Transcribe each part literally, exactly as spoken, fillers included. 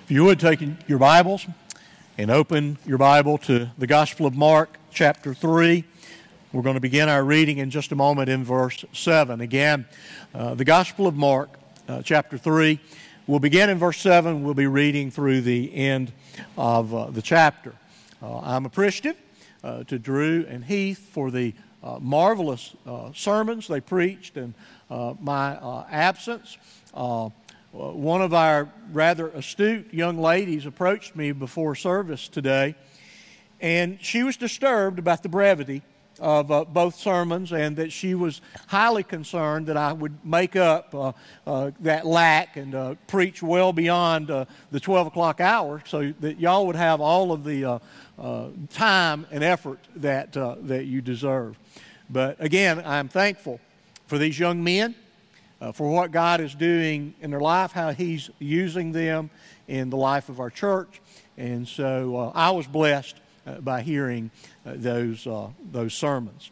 If you would take your Bibles and open your Bible to the Gospel of Mark, chapter three. We're going to begin our reading in just a moment in verse seven. Again, uh, the Gospel of Mark, uh, chapter three. We'll begin in verse seven. We'll be reading through the end of uh, the chapter. Uh, I'm appreciative uh, to Drew and Heath for the uh, marvelous uh, sermons they preached in uh, my uh, absence. Uh, One of our rather astute young ladies approached me before service today, and she was disturbed about the brevity of uh, both sermons, and that she was highly concerned that I would make up uh, uh, that lack and uh, preach well beyond uh, the twelve o'clock hour, so that y'all would have all of the uh, uh, time and effort that uh, that you deserve. But again, I'm thankful for these young men. Uh, for what God is doing in their life, how He's using them in the life of our church. And so uh, I was blessed uh, by hearing uh, those, uh, those sermons.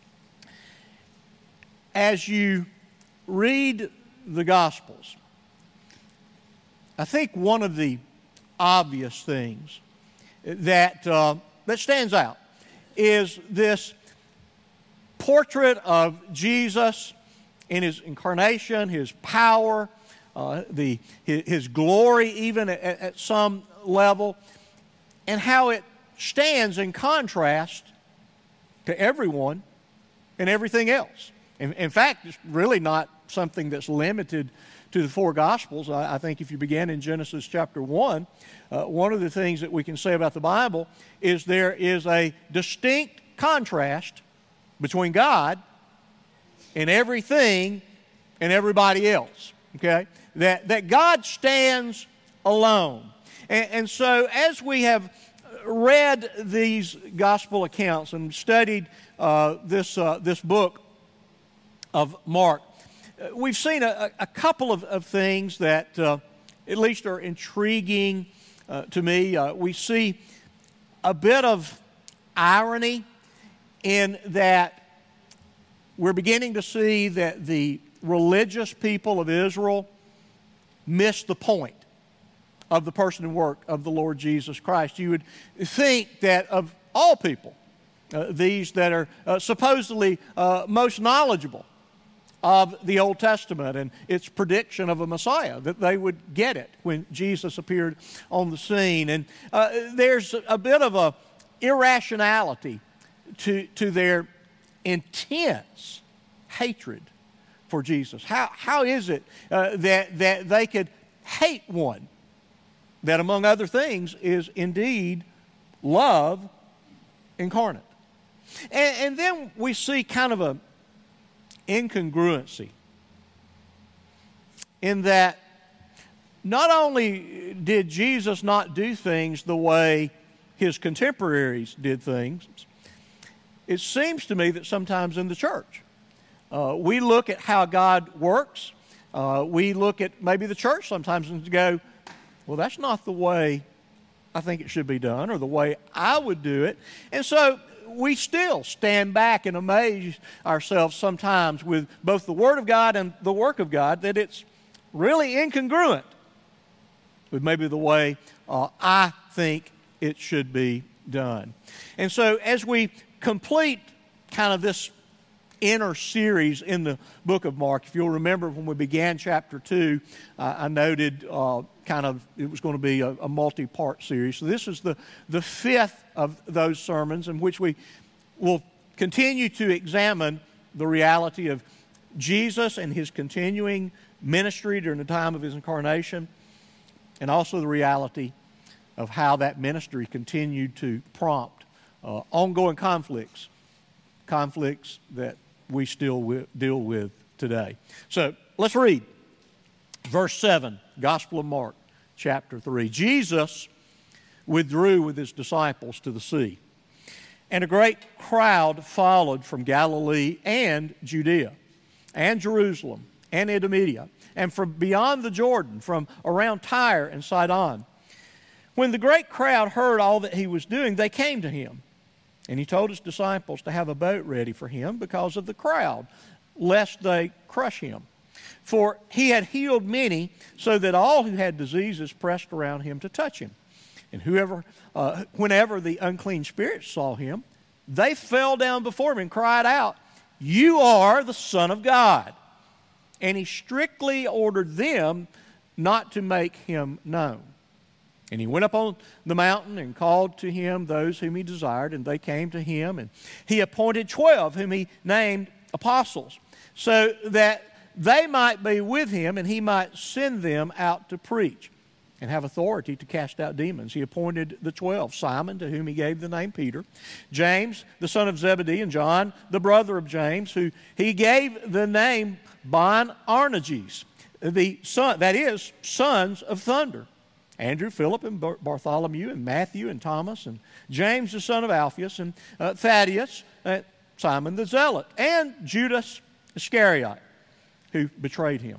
As you read the Gospels, I think one of the obvious things that, uh, that stands out is this portrait of Jesus in His incarnation, His power, uh, the his, his glory even at, at some level, and how it stands in contrast to everyone and everything else. In, in fact, it's really not something that's limited to the four Gospels. I, I think if you begin in Genesis chapter one, uh, one of the things that we can say about the Bible is there is a distinct contrast between God and everything and everybody else, okay? That, that God stands alone. And, and so as we have read these gospel accounts and studied uh, this, uh, this book of Mark, we've seen a, a couple of, of things that uh, at least are intriguing uh, to me. Uh, we see a bit of irony in that we're beginning to see that the religious people of Israel missed the point of the person and work of the Lord Jesus Christ. You would think that of all people, uh, these that are uh, supposedly uh, most knowledgeable of the Old Testament and its prediction of a Messiah, that they would get it when Jesus appeared on the scene. And uh, there's a bit of a irrationality to, to their intense hatred for Jesus. How, how is it uh, that, that they could hate one that, among other things, is indeed love incarnate? And, and then we see kind of a incongruency in that not only did Jesus not do things the way His contemporaries did things, it seems to me that sometimes in the church, uh, we look at how God works. Uh, we look at maybe the church sometimes and go, well, that's not the way I think it should be done or the way I would do it. And so we still stand back and amaze ourselves sometimes with both the Word of God and the work of God, that it's really incongruent with maybe the way uh, I think it should be done. And so as we complete kind of this inner series in the book of Mark. If you'll remember when we began chapter two, uh, I noted uh, kind of it was going to be a, a multi-part series. So this is the, the fifth of those sermons in which we will continue to examine the reality of Jesus and His continuing ministry during the time of His incarnation, and also the reality of how that ministry continued to prompt Uh, ongoing conflicts, conflicts that we still wi- deal with today. So let's read verse seven, Gospel of Mark, chapter three. Jesus withdrew with His disciples to the sea, and a great crowd followed from Galilee and Judea and Jerusalem and Idumea and from beyond the Jordan, from around Tyre and Sidon. When the great crowd heard all that He was doing, they came to Him. And He told His disciples to have a boat ready for Him because of the crowd, lest they crush Him. For he had healed many, so that all who had diseases pressed around him to touch him. And whoever, uh, whenever the unclean spirits saw him, they fell down before him and cried out, "You are the Son of God." And he strictly ordered them not to make him known. And he went up on the mountain and called to him those whom he desired, and they came to him. And he appointed twelve, whom he named apostles, so that they might be with him, and he might send them out to preach and have authority to cast out demons. He appointed the twelve: Simon, to whom he gave the name Peter; James, the son of Zebedee; and John, the brother of James, who he gave the name Boanerges, the son, that is, sons of thunder; Andrew, Philip, and Bartholomew, and Matthew, and Thomas, and James, the son of Alphaeus, and uh, Thaddeus, uh, Simon the Zealot, and Judas Iscariot, who betrayed him.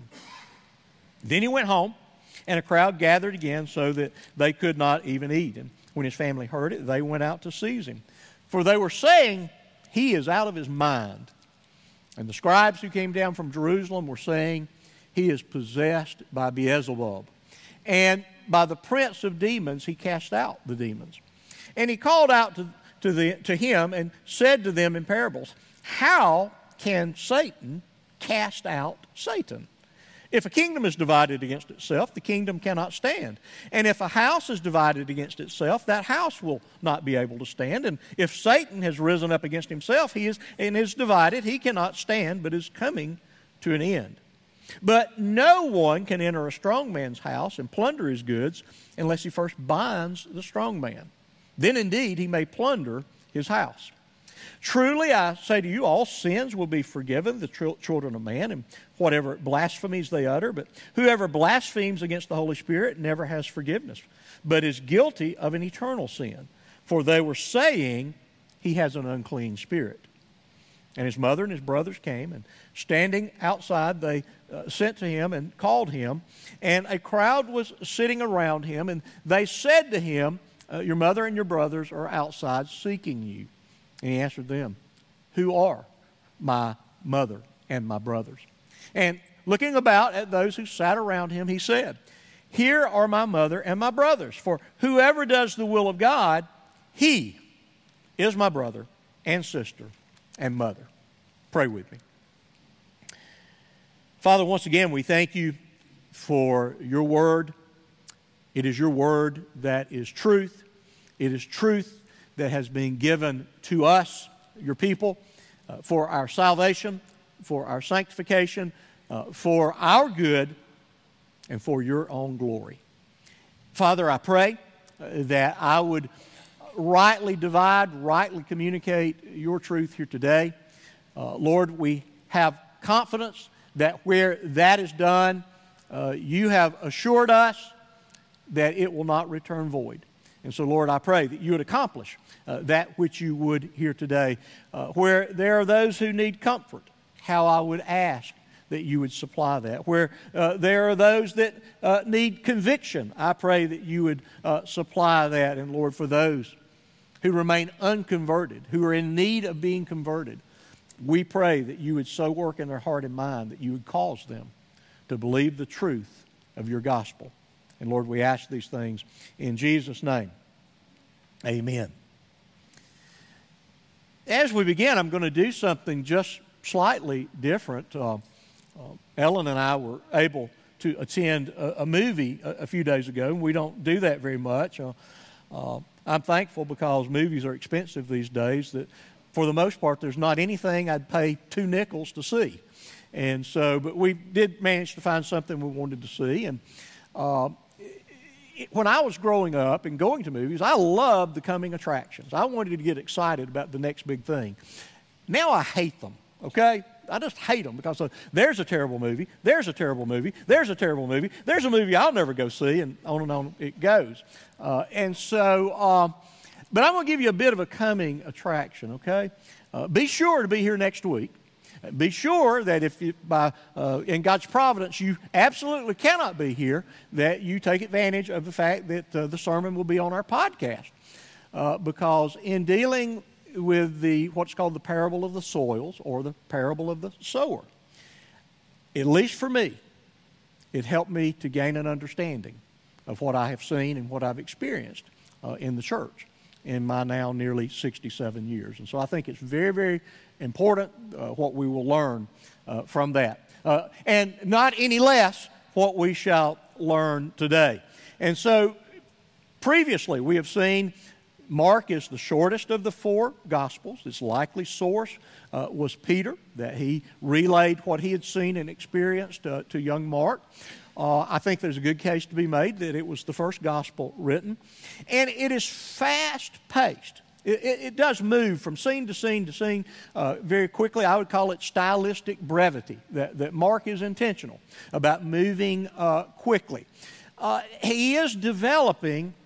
Then he went home, and a crowd gathered again so that they could not even eat. And when his family heard it, they went out to seize him. For they were saying, "He is out of his mind." And the scribes who came down from Jerusalem were saying, "He is possessed by Beelzebub. And by the prince of demons he cast out the demons." And he called out to, to, the, to him and said to them in parables, "How can Satan cast out Satan? If a kingdom is divided against itself, the kingdom cannot stand. And if a house is divided against itself, that house will not be able to stand. And if Satan has risen up against himself, he is and is divided, he cannot stand, but is coming to an end. But no one can enter a strong man's house and plunder his goods unless he first binds the strong man. Then indeed he may plunder his house. Truly, I say to you, all sins will be forgiven the tr- children of man, and whatever blasphemies they utter. But whoever blasphemes against the Holy Spirit never has forgiveness, but is guilty of an eternal sin. For they were saying, he has an unclean spirit. And his mother and his brothers came, and standing outside, they uh, sent to him and called him. And a crowd was sitting around him, and they said to him, uh, your mother and your brothers are outside seeking you. And he answered them, "Who are my mother and my brothers?" And looking about at those who sat around him, he said, "Here are my mother and my brothers. For whoever does the will of God, he is my brother and sister and mother." Pray with me. Father, once again, we thank you for your word. It is your word that is truth. It is truth that has been given to us, your people, uh, for our salvation, for our sanctification, uh, for our good, and for your own glory. Father, I pray uh, that I would rightly divide, rightly communicate your truth here today. Uh, Lord, we have confidence that where that is done, uh, you have assured us that it will not return void. And so, Lord, I pray that you would accomplish uh, that which you would here today. Uh, where there are those who need comfort, how I would ask that you would supply that. Where uh, there are those that uh, need conviction, I pray that you would uh, supply that. And, Lord, for those who remain unconverted, who are in need of being converted, we pray that you would so work in their heart and mind that you would cause them to believe the truth of your gospel. And Lord, we ask these things in Jesus' name. Amen. As we begin, I'm going to do something just slightly different. Uh, uh, Ellen and I were able to attend a, a movie a, a few days ago, and we don't do that very much. Uh, uh, I'm thankful because movies are expensive these days that for the most part there's not anything I'd pay two nickels to see. And so, but we did manage to find something we wanted to see. And uh, when I was growing up and going to movies, I loved the coming attractions. I wanted to get excited about the next big thing. Now I hate them, okay? I just hate them because uh, there's a terrible movie, there's a terrible movie, there's a terrible movie, there's a movie I'll never go see, and on and on it goes. Uh, and so, uh, but I'm going to give you a bit of a coming attraction, okay? Uh, be sure to be here next week. Be sure that if you, by uh, in God's providence you absolutely cannot be here, that you take advantage of the fact that uh, the sermon will be on our podcast. Uh, because in dealing with the what's called the parable of the soils or the parable of the sower, at least for me, it helped me to gain an understanding of what I have seen and what I've experienced uh, in the church in my now nearly sixty-seven years. And so I think it's very, very important uh, what we will learn uh, from that. Uh, and not any less what we shall learn today. And so previously we have seen Mark is the shortest of the four Gospels. Its likely source uh, was Peter, that he relayed what he had seen and experienced uh, to young Mark. Uh, I think there's a good case to be made that it was the first Gospel written. And it is fast-paced. It, it, it does move from scene to scene to scene uh, very quickly. I would call it stylistic brevity, that, that Mark is intentional about moving uh, quickly. Uh, he is developing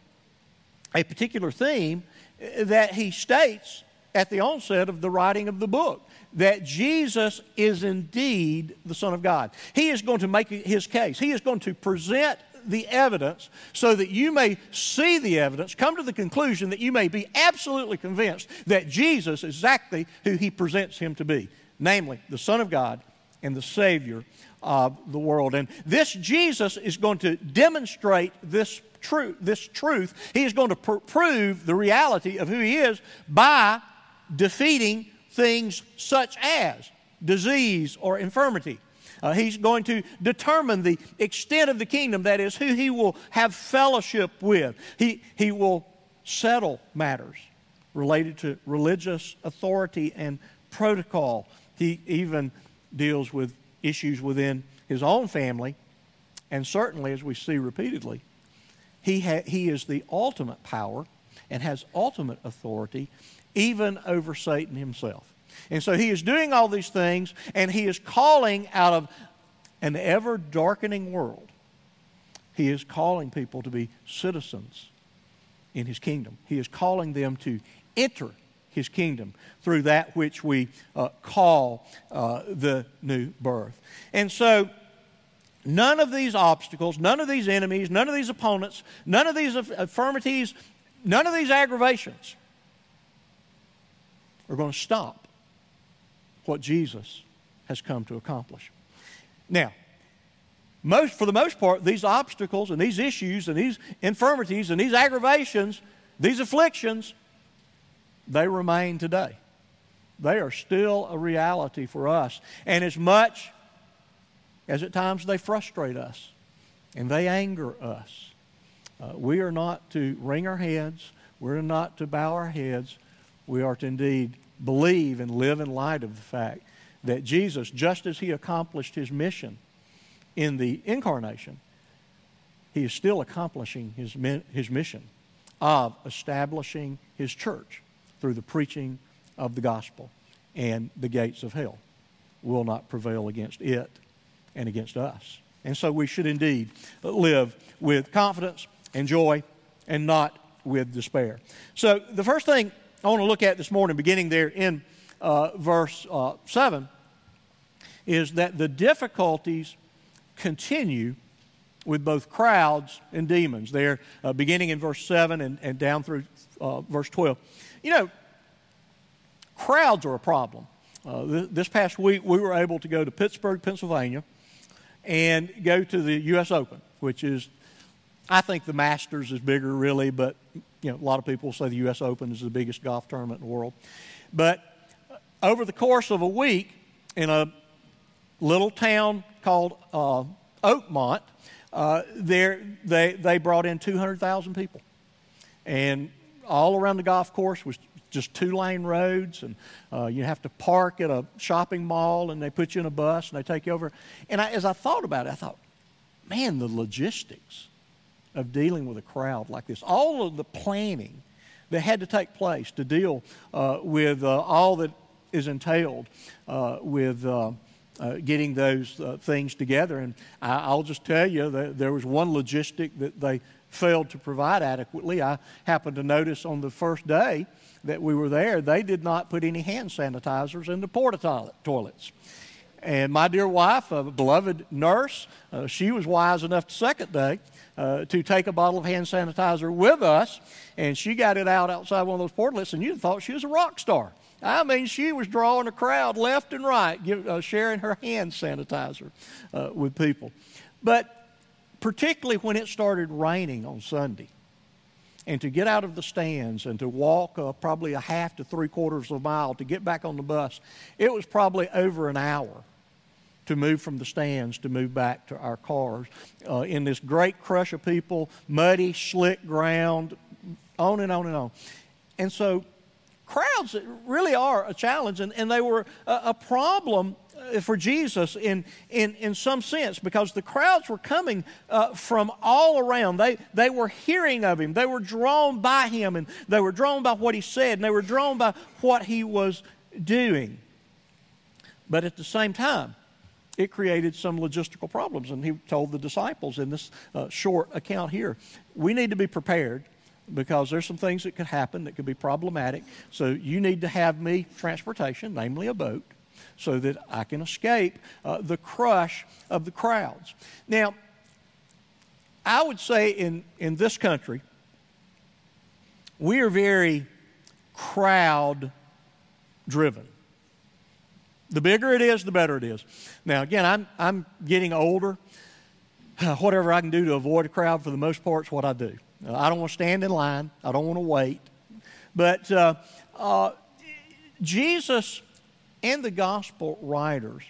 a particular theme that he states at the onset of the writing of the book, that Jesus is indeed the Son of God. He is going to make his case. He is going to present the evidence so that you may see the evidence, come to the conclusion that you may be absolutely convinced that Jesus is exactly who he presents him to be, namely the Son of God and the Savior of the world. And this Jesus is going to demonstrate this truth. This truth. He is going to pr- prove the reality of who he is by defeating things such as disease or infirmity. Uh, he's going to determine the extent of the kingdom, that is, who he will have fellowship with. He, he will settle matters related to religious authority and protocol. He even deals with issues within his own family, and certainly, as we see repeatedly, he, ha- he is the ultimate power and has ultimate authority even over Satan himself. And so he is doing all these things, and he is calling out of an ever-darkening world. He is calling people to be citizens in his kingdom. He is calling them to enter his kingdom through that which we uh, call uh, the new birth. And so none of these obstacles, none of these enemies, none of these opponents, none of these infirmities, none of these aggravations are going to stop what Jesus has come to accomplish. Now, most, for the most part, these obstacles and these issues and these infirmities and these aggravations, these afflictions, they remain today. They are still a reality for us. And as much as at times they frustrate us and they anger us, uh, we are not to wring our heads, we're not to bow our heads, we are to indeed believe and live in light of the fact that Jesus, just as he accomplished his mission in the incarnation, he is still accomplishing his, his mission of establishing his church through the preaching of the gospel, and the gates of hell will not prevail against it and against us. And so we should indeed live with confidence and joy and not with despair. So the first thing I want to look at this morning, beginning there in uh, verse uh, seven, is that the difficulties continue with both crowds and demons. There, uh, beginning in verse seven and, and down through uh, verse twelve. You know, crowds are a problem. Uh, th- this past week, we were able to go to Pittsburgh, Pennsylvania, and go to the U S Open, which is, I think the Masters is bigger, really, but you know, a lot of people say the U S Open is the biggest golf tournament in the world. But over the course of a week, in a little town called uh, Oakmont, uh, there they they brought in two hundred thousand people, and all around the golf course was just two-lane roads, and uh, you have to park at a shopping mall, and they put you in a bus, and they take you over. And I, as I thought about it, I thought, man, the logistics of dealing with a crowd like this, all of the planning that had to take place to deal uh, with uh, all that is entailed uh, with uh, uh, getting those uh, things together. And I, I'll just tell you that there was one logistic that they failed to provide adequately. I happened to notice on the first day that we were there, they did not put any hand sanitizers in the porta toilet, toilets. And my dear wife, a beloved nurse, uh, she was wise enough the second day uh, to take a bottle of hand sanitizer with us, and she got it out outside one of those portlets, and you'd thought she was a rock star I mean, she was drawing a crowd left and right, give, uh, sharing her hand sanitizer uh, with people. But particularly when it started raining on Sunday, and to get out of the stands and to walk uh, probably a half to three quarters of a mile to get back on the bus, it was probably over an hour to move from the stands to move back to our cars uh, in this great crush of people, muddy, slick ground, on and on and on. And so crowds really are a challenge, and, and they were a, a problem for Jesus in, in, in some sense, because the crowds were coming uh, from all around. They, they were hearing of him. They were drawn by him, and they were drawn by what he said, and they were drawn by what he was doing. But at the same time, it created some logistical problems, and he told the disciples in this uh, short account here, we need to be prepared, because there's some things that could happen that could be problematic. So you need to have me transportation, namely a boat, so that I can escape uh, the crush of the crowds. Now, I would say in, in this country, we are very crowd-driven. The bigger it is, the better it is. Now, again, I'm, I'm getting older. Whatever I can do to avoid a crowd, for the most part, is what I do. Uh, I don't want to stand in line. I don't want to wait. But uh, uh, Jesus and the gospel writers,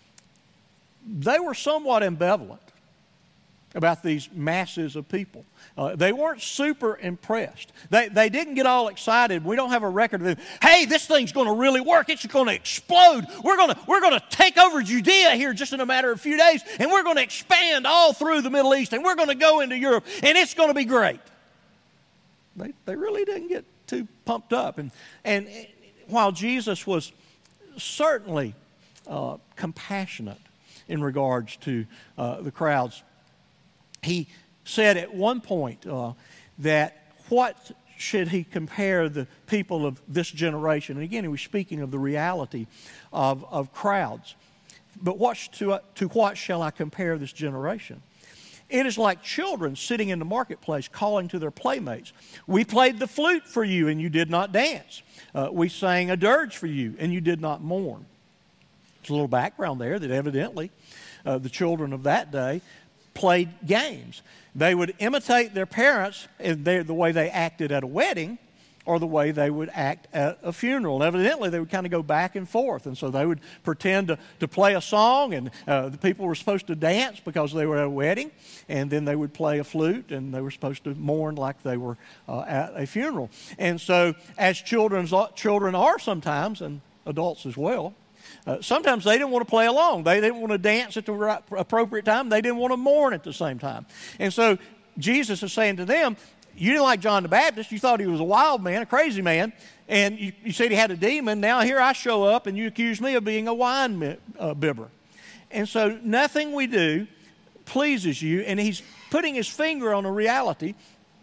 they were somewhat ambivalent about these masses of people. Uh, they weren't super impressed. They, they didn't get all excited. We don't have a record of them. Hey, this thing's going to really work. It's going to explode. We're going to we're going to take over Judea here just in a matter of a few days, and we're going to expand all through the Middle East, and we're going to go into Europe, and it's going to be great. They they really didn't get too pumped up. And and while Jesus was certainly uh, compassionate in regards to uh, the crowds, he said at one point uh, that what should he compare the people of this generation? And again, he was speaking of the reality of, of crowds. But what to, uh, to what shall I compare this generation? It is like children sitting in the marketplace calling to their playmates. We played the flute for you and you did not dance. Uh, we sang a dirge for you and you did not mourn. There's a little background there that evidently uh, the children of that day played games. They would imitate their parents in their, the way they acted at a wedding or the way they would act at a funeral. And evidently, they would kind of go back and forth. And so they would pretend to, to play a song, and uh, the people were supposed to dance because they were at a wedding. And then they would play a flute, and they were supposed to mourn like they were uh, at a funeral. And so, as children's, children are sometimes, and adults as well, Uh, sometimes they didn't want to play along. They didn't want to dance at the right, appropriate time. They didn't want to mourn at the same time. And so Jesus is saying to them, you didn't like John the Baptist. You thought he was a wild man, a crazy man. And you, you said he had a demon. Now here I show up and you accuse me of being a wine uh, bibber. And so nothing we do pleases you. And he's putting his finger on a reality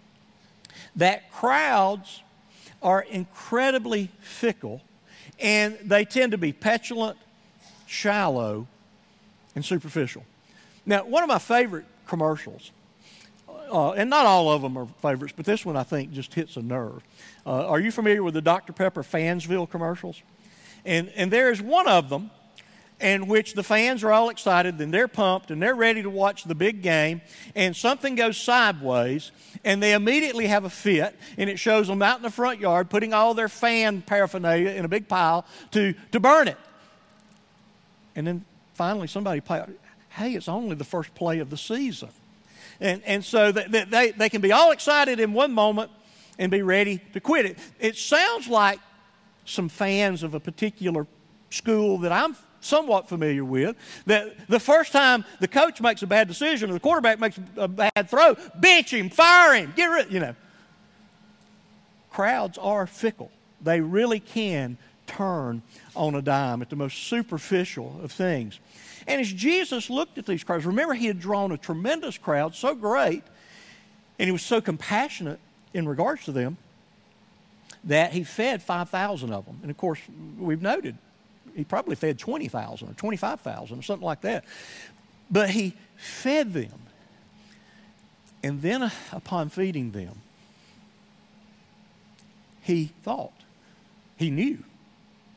that crowds are incredibly fickle. And they tend to be petulant, shallow, and superficial. Now, one of my favorite commercials, uh, and not all of them are favorites, but this one I think just hits a nerve. Uh, are you familiar with the Doctor Pepper Fansville commercials? And, and there is one of them in which the fans are all excited and they're pumped and they're ready to watch the big game, and something goes sideways and they immediately have a fit, and it shows them out in the front yard putting all their fan paraphernalia in a big pile to, to burn it. And then finally somebody play, hey, it's only the first play of the season. And, and so they, they, they can be all excited in one moment and be ready to quit it. It sounds like some fans of a particular school that I'm somewhat familiar with, that the first time the coach makes a bad decision or the quarterback makes a bad throw, bench him, fire him, get rid, you know. Crowds are fickle. They really can turn on a dime at the most superficial of things. And as Jesus looked at these crowds, remember he had drawn a tremendous crowd, so great, and he was so compassionate in regards to them, that he fed five thousand of them. And of course, we've noted, he probably fed twenty thousand or twenty-five thousand or something like that. But he fed them. And then upon feeding them, he thought, he knew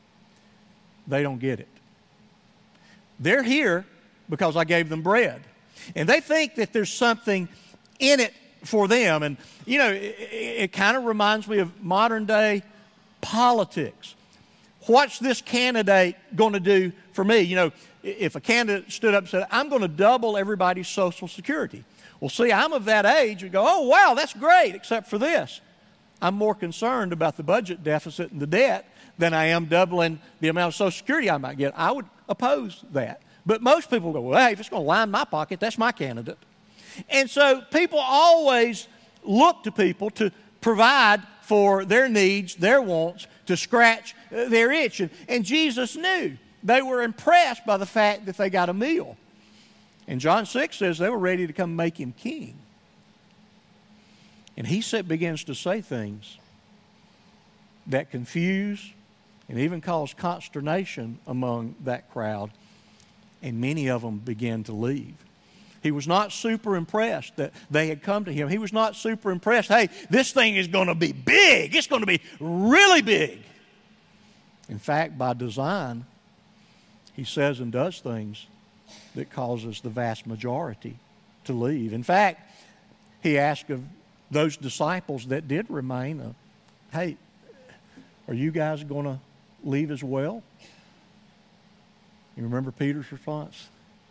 They don't get it. They're here because I gave them bread. And they think that there's something in it for them. And, you know, it, it kind of reminds me of modern day politics. What's this candidate going to do for me? You know, if a candidate stood up and said, I'm going to double everybody's Social Security. Well, see, I'm of that age. You go, oh, wow, that's great, except for this. I'm more concerned about the budget deficit and the debt than I am doubling the amount of Social Security I might get. I would oppose that. But most people go, well, hey, if it's going to line my pocket, that's my candidate. And so people always look to people to provide for their needs, their wants, to scratch their itch. And, and Jesus knew. They were impressed by the fact that they got a meal. And John six says they were ready to come make him king. And he said, begins to say things that confuse and even cause consternation among that crowd. And many of them began to leave. He was not super impressed that they had come to him. He was not super impressed, hey, this thing is going to be big. It's going to be really big. In fact, by design, he says and does things that causes the vast majority to leave. In fact, he asked of those disciples that did remain, uh, hey, are you guys going to leave as well? You remember Peter's response?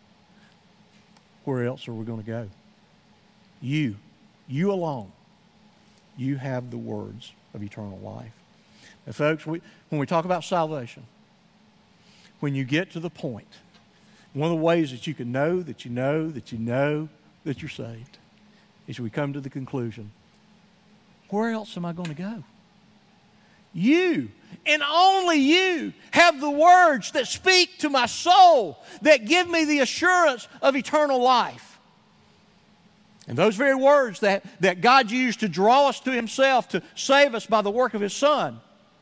Where else are we going to go? You, you alone, you have the words of eternal life. And folks, we, when we talk about salvation, when you get to the point, one of the ways that you can know that you know that you know that you're saved is we come to the conclusion, where else am I going to go? You, and only you, have the words that speak to my soul, that give me the assurance of eternal life. And those very words that, that God used to draw us to himself, to save us by the work of his Son,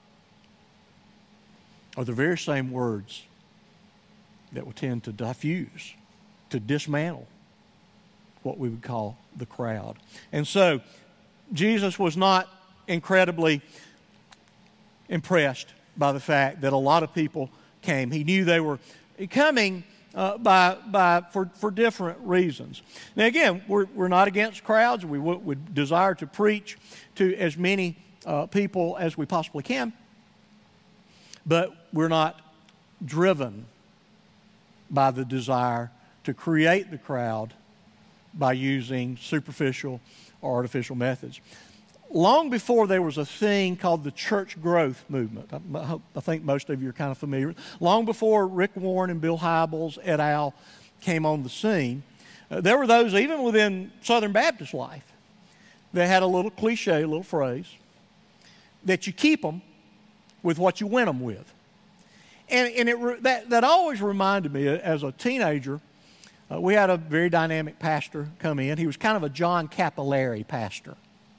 are the very same words that will tend to diffuse, to dismantle what we would call the crowd. And so, Jesus was not incredibly impressed by the fact that a lot of people came. He knew they were coming uh, by, by, for, for different reasons. Now again, we're, we're not against crowds. We would, would desire to preach to as many uh, people as we possibly can. But we're not driven by the desire to create the crowd by using superficial or artificial methods. Long before there was a thing called the church growth movement, I, I think most of you are kind of familiar, long before Rick Warren and Bill Hybels et al. Came on the scene, uh, there were those even within Southern Baptist life that had a little cliche, a little phrase, that you keep them with what you win them with. And, and it, that, that always reminded me, as a teenager, uh, we had a very dynamic pastor come in. He was kind of a John Capillari pastor.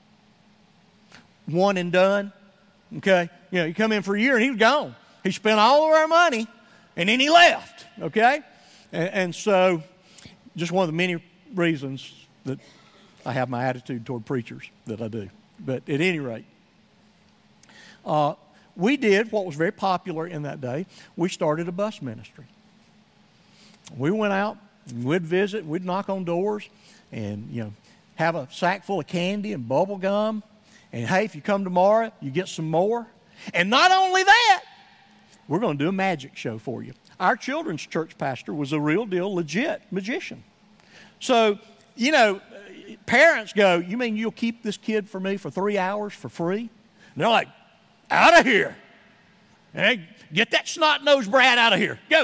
One and done, okay? You know, he come in for a year and he was gone. He spent all of our money and then he left, okay? And, and so, just one of the many reasons that I have my attitude toward preachers that I do. But at any rate, uh, we did what was very popular in that day. We started a bus ministry. We went out and we'd visit, we'd knock on doors and, you know, have a sack full of candy and bubble gum. And hey, if you come tomorrow, you get some more. And not only that, we're going to do a magic show for you. Our children's church pastor was a real deal, legit magician. So, you know, parents go, you mean you'll keep this kid for me for three hours for free? And they're like, out of here. Hey, get that snot-nosed brat out of here. Go.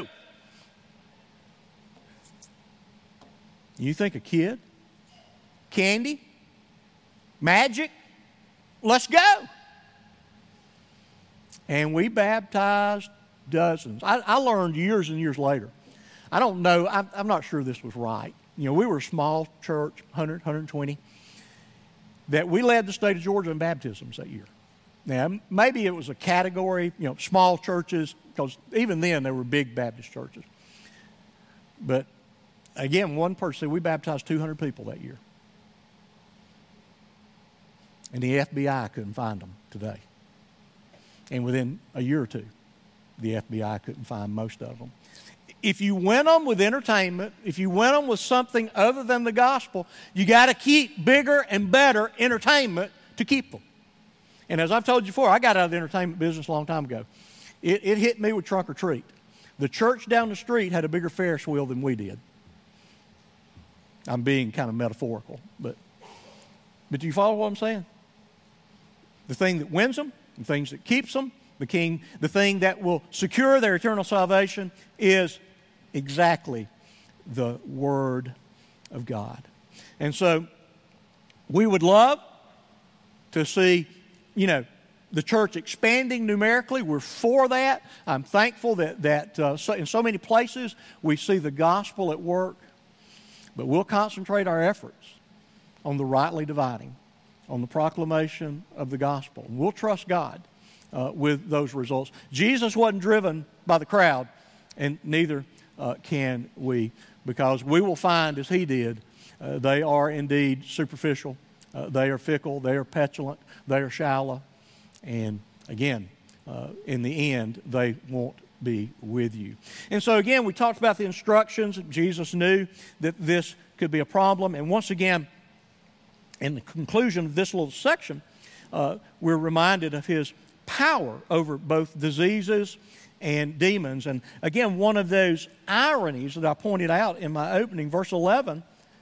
You think a kid? Candy? Magic? Let's go. And we baptized dozens. I, I learned years and years later. I don't know. I'm, I'm not sure this was right. You know, we were a small church, one hundred, one hundred twenty, that we led the state of Georgia in baptisms that year. Now, maybe it was a category, you know, small churches, because even then there were big Baptist churches. But again, one person said we baptized two hundred people that year. And the F B I couldn't find them today. And within a year or two, the F B I couldn't find most of them. If you win them with entertainment, if you win them with something other than the gospel, you got to keep bigger and better entertainment to keep them. And as I've told you before, I got out of the entertainment business a long time ago. It, it hit me with Trunk or Treat. The church down the street had a bigger Ferris wheel than we did. I'm being kind of metaphorical, but but do you follow what I'm saying? The thing that wins them, the things that keeps them, the king, the thing that will secure their eternal salvation is exactly the Word of God. And so we would love to see, you know, the church expanding numerically. We're for that. I'm thankful that, that uh, so in so many places we see the gospel at work. But we'll concentrate our efforts on the rightly dividing, on the proclamation of the gospel. We'll trust God uh, with those results. Jesus wasn't driven by the crowd, and neither uh, can we, because we will find, as he did, uh, they are indeed superficial. Uh, they are fickle. They are petulant. They are shallow. And again, uh, in the end, they won't be with you. And so again, we talked about the instructions. Jesus knew that this could be a problem. And once again, in the conclusion of this little section, uh, we're reminded of his power over both diseases and demons. And again, one of those ironies that I pointed out in my opening, verse eleven,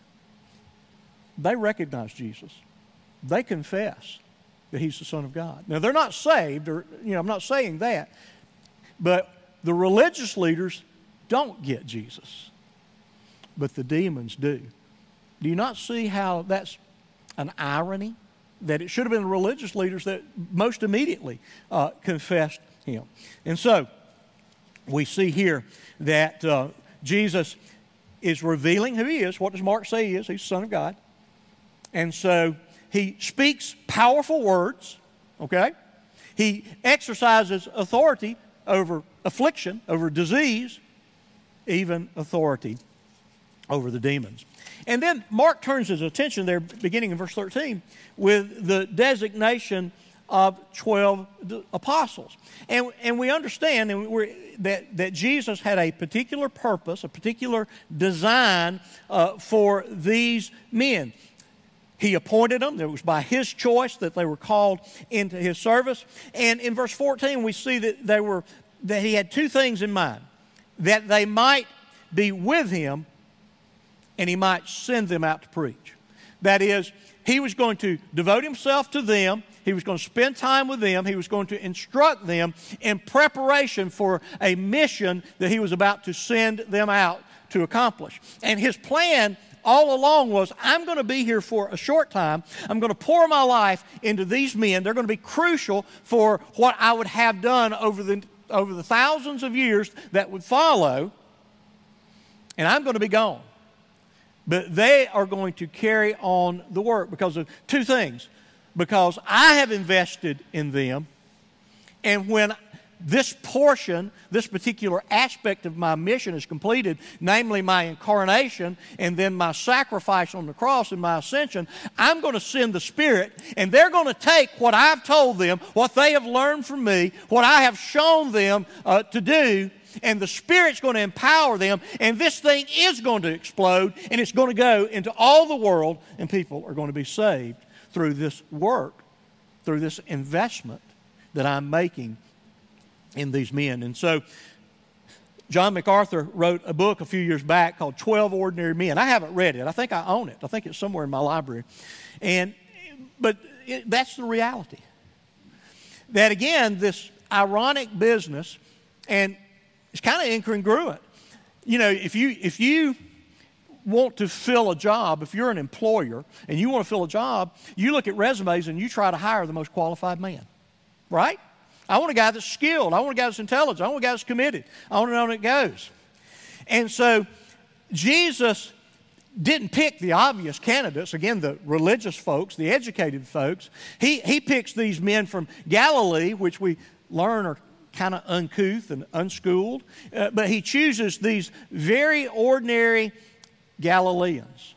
they recognize Jesus. They confess that he's the Son of God. Now, they're not saved, or, you know, I'm not saying that, but the religious leaders don't get Jesus, but the demons do. Do you not see how that's an irony? That it should have been the religious leaders that most immediately uh, confessed him. And so, we see here that uh, Jesus is revealing who he is. What does Mark say he is? He's the Son of God. And so, he speaks powerful words, okay? He exercises authority over affliction, over disease, even authority over the demons. And then Mark turns his attention there, beginning in verse thirteen, with the designation of twelve apostles. And, and we understand and we're, that, that Jesus had a particular purpose, a particular design uh, for these men. He appointed them. It was by his choice that they were called into his service. And in verse fourteen, we see that they were that he had two things in mind: that they might be with him, and he might send them out to preach. That is, he was going to devote himself to them. He was going to spend time with them. He was going to instruct them in preparation for a mission that he was about to send them out to accomplish. And his plan all along was, I'm going to be here for a short time. I'm going to pour my life into these men. They're going to be crucial for what I would have done over the, over the thousands of years that would follow. And I'm going to be gone. But they are going to carry on the work because of two things. Because I have invested in them, and when this portion, this particular aspect of my mission is completed, namely my incarnation and then my sacrifice on the cross and my ascension, I'm going to send the Spirit, and they're going to take what I've told them, what they have learned from me, what I have shown them uh, to do, and the Spirit's going to empower them, and this thing is going to explode, and it's going to go into all the world, and people are going to be saved through this work, through this investment that I'm making in these men. And so John MacArthur wrote a book a few years back called twelve Ordinary Men. I haven't read it. I think I own it. I think it's somewhere in my library. And but it, that's the reality. That again, this ironic business, and it's kind of incongruent. You know, if you if you want to fill a job, if you're an employer and you want to fill a job, you look at resumes and you try to hire the most qualified man, right? I want a guy that's skilled. I want a guy that's intelligent. I want a guy that's committed. I want to know how it goes. And so Jesus didn't pick the obvious candidates, again, the religious folks, the educated folks. He, he picks these men from Galilee, which we learn are kind of uncouth and unschooled. Uh, but he chooses these very ordinary Galileans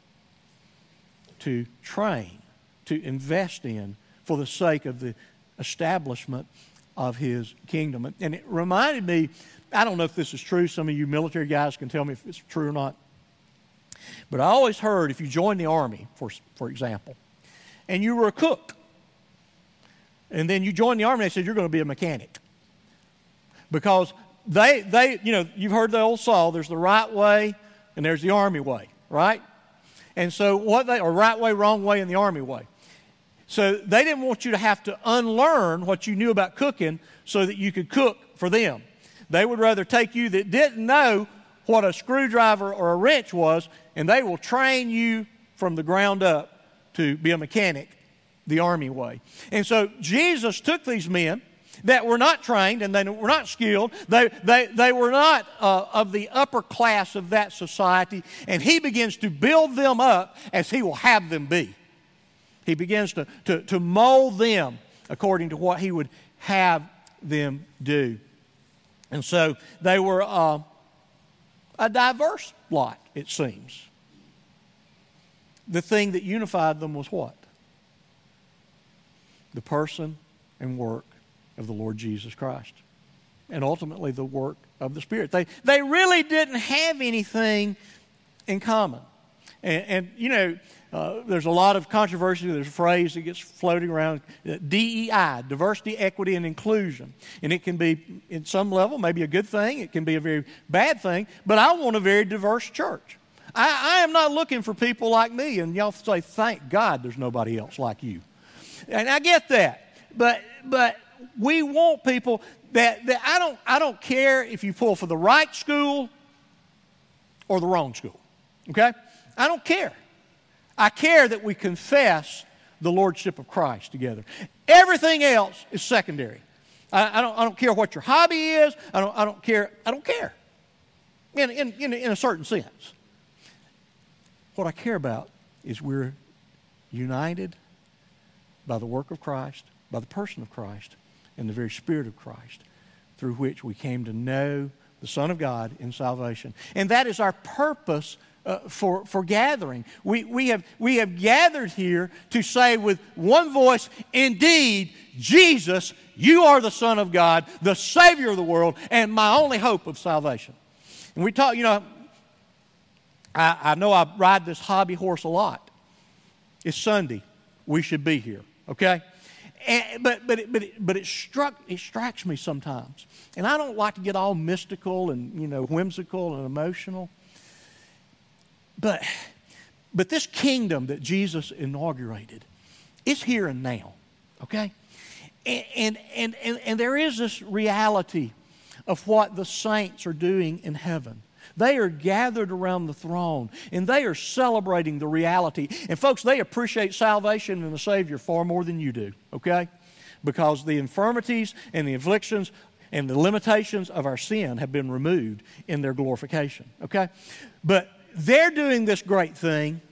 to train, to invest in for the sake of the establishment of His kingdom. And it reminded me, I don't know if this is true, some of you military guys can tell me if it's true or not, but I always heard if you joined the Army, for, for example, and you were a cook, and then you joined the Army, they said you're going to be a mechanic. Because they, they, you know, you've heard the old saw, there's the right way and there's the Army way, right? And so what they, or right way, wrong way, and the Army way. So they didn't want you to have to unlearn what you knew about cooking so that you could cook for them. They would rather take you that didn't know what a screwdriver or a wrench was, and they will train you from the ground up to be a mechanic the Army way. And so Jesus took these men that were not trained and they were not skilled. They, they, they were not uh, of the upper class of that society, and He begins to build them up as He will have them be. He begins to, to, to mold them according to what He would have them do. And so they were uh, a diverse lot, it seems. The thing that unified them was what? The person and work of the Lord Jesus Christ. And ultimately the work of the Spirit. They, they really didn't have anything in common. And, and you know, uh, there's a lot of controversy. There's a phrase that gets floating around, uh, D E I, diversity, equity, and inclusion. And it can be, in some level, maybe a good thing. It can be a very bad thing. But I want a very diverse church. I, I am not looking for people like me. And y'all say, thank God there's nobody else like you. And I get that. But but we want people that, that I don't I don't care if you pull for the right school or the wrong school. Okay? I don't care. I care that we confess the Lordship of Christ together. Everything else is secondary. I, I don't I don't care what your hobby is. I don't I don't care. I don't care. In in in, in a certain sense. What I care about is we're united by the work of Christ, by the person of Christ, and the very Spirit of Christ, through which we came to know the Son of God in salvation. And that is our purpose uh, for, for gathering. We, we, have, we have gathered here to say with one voice, indeed, Jesus, you are the Son of God, the Savior of the world, and my only hope of salvation. And we talk, you know, I, I know I ride this hobby horse a lot. It's Sunday. We should be here. Okay? And, but but it, but it, but it struck it strikes me sometimes. And I don't like to get all mystical and, you know, whimsical and emotional. But but this kingdom that Jesus inaugurated is here and now. Okay? And and and, and, and there is this reality of what the saints are doing in heaven. They are gathered around the throne, and they are celebrating the reality. And folks, they appreciate salvation and the Savior far more than you do, okay? Because the infirmities and the afflictions and the limitations of our sin have been removed in their glorification, okay? But they're doing this great thing,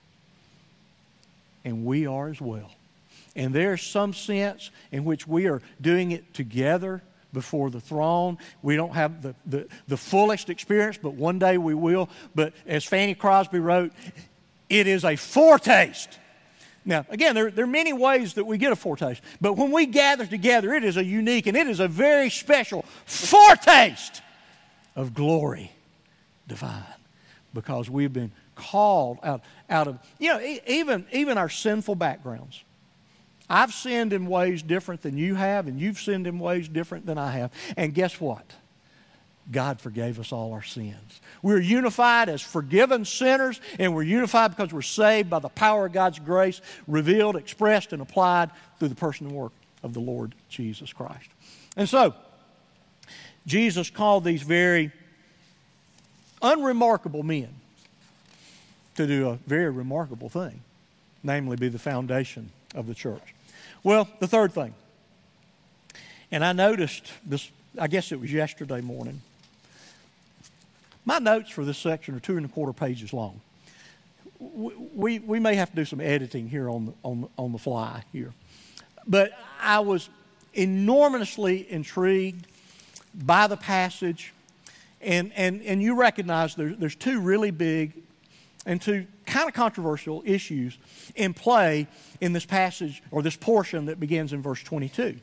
and we are as well. And there's some sense in which we are doing it together before the throne. We don't have the, the, the fullest experience, but one day we will. But as Fanny Crosby wrote, it is a foretaste. Now, again, there, there are many ways that we get a foretaste. But when we gather together, it is a unique and it is a very special foretaste of glory divine. Because we've been called out, out of, you know, even, even our sinful backgrounds. I've sinned in ways different than you have, and you've sinned in ways different than I have. And guess what? God forgave us all our sins. We're unified as forgiven sinners, and we're unified because we're saved by the power of God's grace, revealed, expressed, and applied through the person and work of the Lord Jesus Christ. And so, Jesus called these very unremarkable men to do a very remarkable thing, namely be the foundation of the church. Well, the third thing, and I noticed this, I guess it was yesterday morning. My notes for this section are two and a quarter pages long. We, we may have to do some editing here on the, on, on the fly here. But I was enormously intrigued by the passage, and, and, and you recognize there, there's two really big and two kind of controversial issues in play in this passage or this portion that begins in verse twenty-two.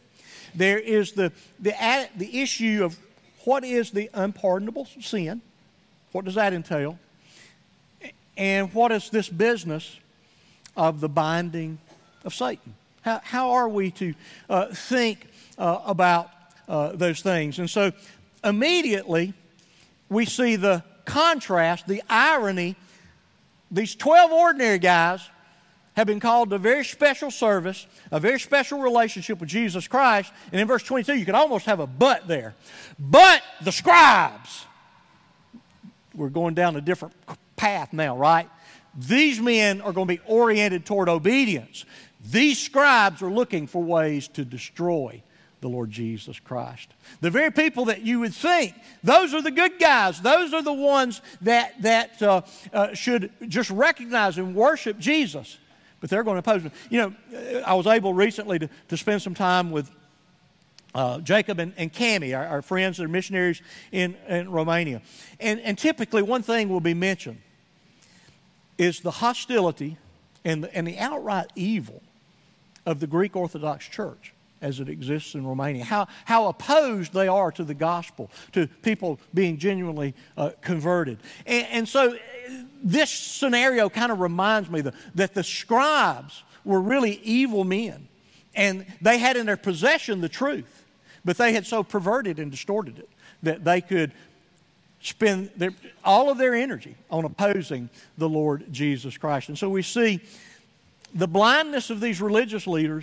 There is the, the, the issue of what is the unpardonable sin? What does that entail? And what is this business of the binding of Satan? How, how are we to uh, think uh, about uh, those things? And so immediately we see the contrast, the irony. These twelve ordinary guys have been called to a very special service, a very special relationship with Jesus Christ. And in verse twenty-two, you could almost have a but there. But the scribes, we're going down a different path now, right? These men are going to be oriented toward obedience. These scribes are looking for ways to destroy the Lord Jesus Christ. The very people that you would think, those are the good guys. Those are the ones that, that uh, uh, should just recognize and worship Jesus. But they're going to oppose him. You know, I was able recently to, to spend some time with uh, Jacob and, and Cami, our, our friends that are missionaries in, in Romania. And, and typically one thing will be mentioned is the hostility and the, and the outright evil of the Greek Orthodox Church as it exists in Romania. How, how opposed they are to the gospel, to people being genuinely uh, converted. And, and so this scenario kind of reminds me that, that the scribes were really evil men. And they had in their possession the truth, but they had so perverted and distorted it that they could spend their, all of their energy on opposing the Lord Jesus Christ. And so we see the blindness of these religious leaders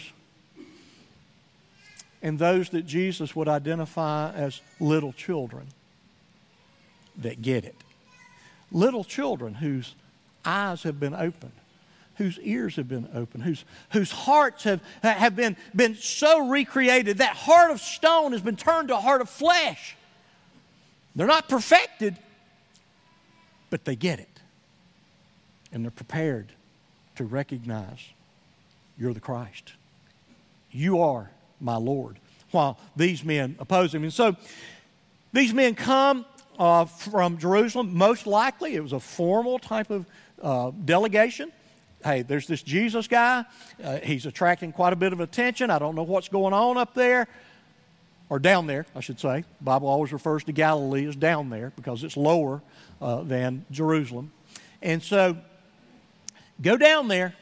and those that Jesus would identify as little children that get it. Little children whose eyes have been opened, whose ears have been opened, whose, whose hearts have, have been, been so recreated. That heart of stone has been turned to a heart of flesh. They're not perfected, but they get it. And they're prepared to recognize you're the Christ. You are my Lord, while these men oppose him. And so these men come uh, from Jerusalem. Most likely it was a formal type of uh, delegation. Hey, there's this Jesus guy. Uh, he's attracting quite a bit of attention. I don't know what's going on up there. Or down there, I should say. The Bible always refers to Galilee as down there because it's lower uh, than Jerusalem. And so, go down there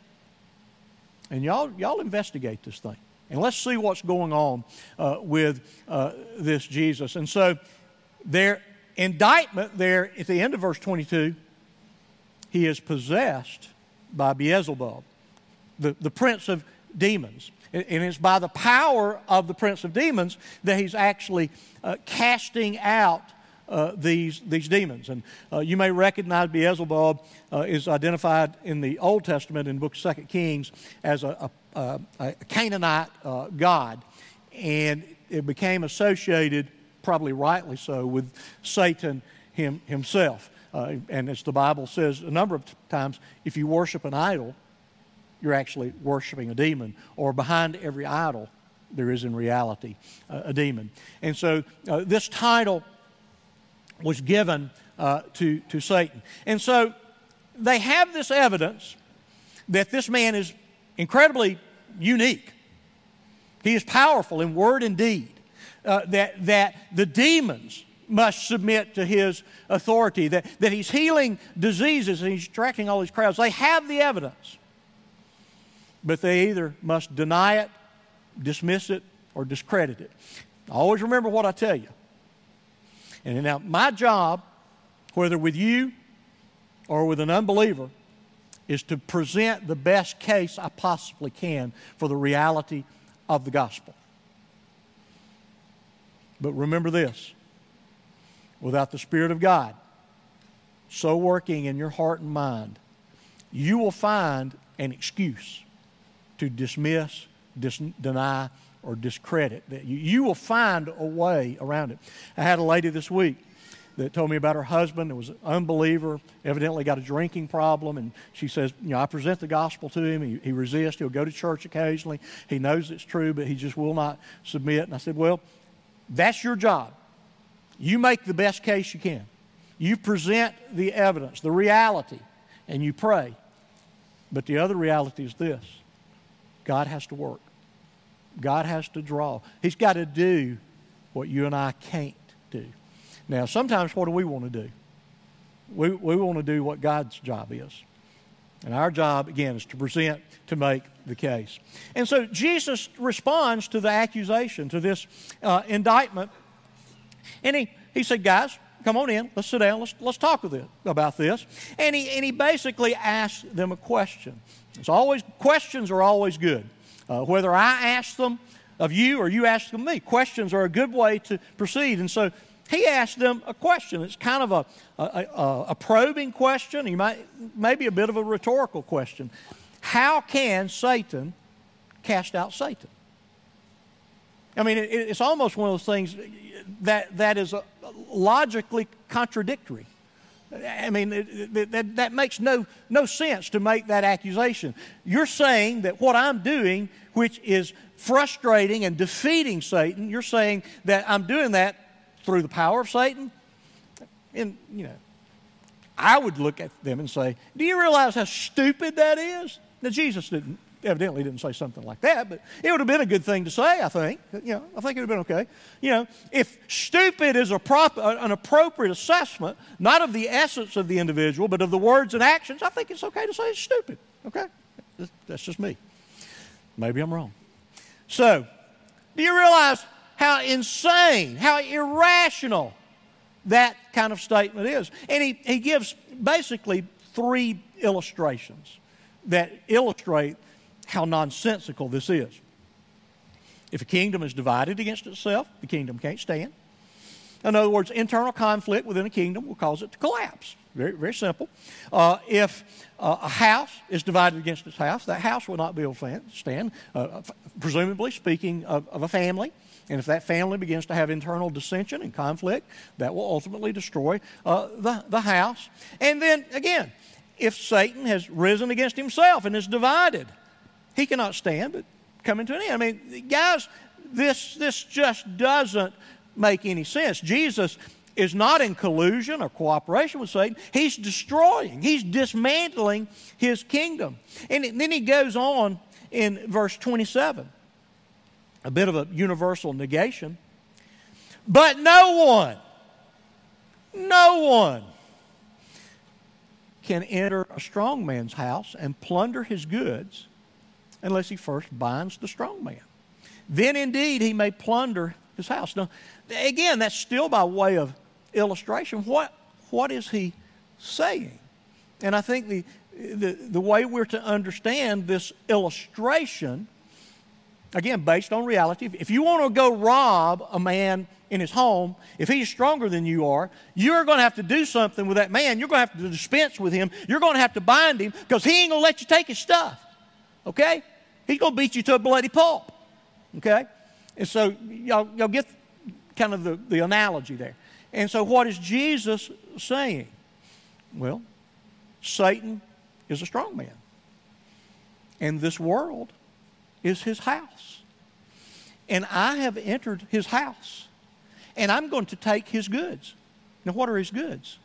and y'all, y'all investigate this thing. And let's see what's going on uh, with uh, this Jesus. And so, their indictment there at the end of verse twenty-two, he is possessed by Beelzebub, the, the prince of demons. And it's by the power of the prince of demons that he's actually uh, casting out uh, these, these demons. And uh, you may recognize Beelzebub uh, is identified in the Old Testament in the book of Second Kings as a, a, a Canaanite uh, god. And it became associated, probably rightly so, with Satan him, himself. Uh, and as the Bible says a number of times, if you worship an idol, you're actually worshiping a demon, or behind every idol there is in reality uh, a demon. And so uh, this title was given uh, to, to Satan. And so they have this evidence that this man is incredibly unique. He is powerful in word and deed, uh, that, that the demons must submit to his authority, that, that he's healing diseases and he's attracting all these crowds. They have the evidence. But they either must deny it, dismiss it, or discredit it. Always remember what I tell you. And now my job, whether with you or with an unbeliever, is to present the best case I possibly can for the reality of the gospel. But remember this, without the Spirit of God so working in your heart and mind, you will find an excuse to dismiss, dis- deny, or discredit. That you, you will find a way around it. I had a lady this week that told me about her husband that was an unbeliever, evidently got a drinking problem, and she says, you know, I present the gospel to him, he, he resists, he'll go to church occasionally, he knows it's true, but he just will not submit. And I said, well, that's your job. You make the best case you can. You present the evidence, the reality, and you pray. But the other reality is this. God has to work. God has to draw. He's got to do what you and I can't do. Now, sometimes what do we want to do? We, we want to do what God's job is. And our job, again, is to present, to make the case. And so Jesus responds to the accusation, to this uh, indictment. And he, he said, guys, come on in. Let's sit down. Let's, let's talk with it, about this. And he, and he basically asked them a question. It's always, questions are always good. Uh, whether I ask them of you or you ask them of me, questions are a good way to proceed. And so he asked them a question. It's kind of a, a, a, a probing question. You might, maybe a bit of a rhetorical question. How can Satan cast out Satan? I mean, it, it's almost one of those things that, that is logically contradictory. I mean, it, it, that, that makes no, no sense to make that accusation. You're saying that what I'm doing, which is frustrating and defeating Satan, you're saying that I'm doing that through the power of Satan? And, you know, I would look at them and say, do you realize how stupid that is? Now, Jesus didn't, evidently didn't say something like that, but it would have been a good thing to say, I think. You know, I think it would have been okay. You know, if stupid is a prop, an appropriate assessment, not of the essence of the individual, but of the words and actions, I think it's okay to say it's stupid, okay? That's just me. Maybe I'm wrong. So, do you realize how insane, how irrational that kind of statement is? And he, he gives basically three illustrations that illustrate how nonsensical this is. If a kingdom is divided against itself, the kingdom can't stand. In other words, internal conflict within a kingdom will cause it to collapse. Very, very simple. Uh, if uh, a house is divided against its house, that house will not be able to stand, uh, presumably speaking of, of a family. And if that family begins to have internal dissension and conflict, that will ultimately destroy uh, the, the house. And then, again, if Satan has risen against himself and is divided, he cannot stand but come into an end. I mean, guys, this, this just doesn't make any sense. Jesus is not in collusion or cooperation with Satan. He's destroying, he's dismantling his kingdom. And then he goes on in verse twenty-seven, a bit of a universal negation. But no one, no one can enter a strong man's house and plunder his goods unless he first binds the strong man. Then indeed he may plunder his house. Now, again, that's still by way of illustration. What, what is he saying? And I think the, the, the way we're to understand this illustration, again, based on reality, if you want to go rob a man in his home, if he's stronger than you are, you're going to have to do something with that man. You're going to have to dispense with him. You're going to have to bind him because he ain't going to let you take his stuff. Okay? He's going to beat you to a bloody pulp. Okay? And so y'all, y'all get kind of the, the analogy there. And so what is Jesus saying? Well, Satan is a strong man. And this world is his house. And I have entered his house. And I'm going to take his goods. Now, what are his goods?